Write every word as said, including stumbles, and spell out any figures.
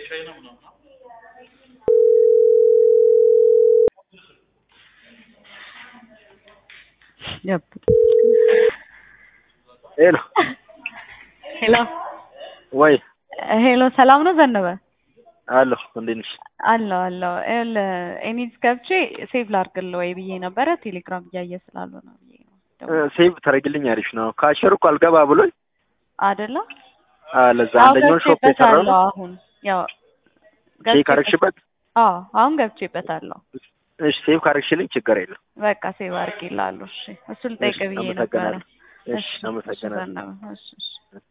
Yep. Hello. Hello. ወይ ሄሎ ሰላም ነው ዘነበ? አሎ እንዴት ነሽ? አሎ አሎ ኤል ኤኒስ ገብቼ ሴቭ ላድርግልህ ወይ ብዬ ነበረ ቴሌግራም እያየ ስላልሆነ ነው ብዬ ነው። ሴቭ ታደርግልኝ አሪፍ ነው። ካሸር እኮ አልገባ ብሎኝ አይደለ? አ ለዛ አንደኛው ሾፕ የሰራው ነው። አሁን ያው ቼክ አድርግሽበት? አዎ አሁን ገብቼበታለሁ። እሺ ሴቭ ካደረግሽልኝ ችግር የለም። በቃ ሴቭ አድርጌልሃለሁ። እሺ እሱን ልጠይቅ ብዬ ነበረ። እሺ አመሰግናለሁ። እሺ እሺ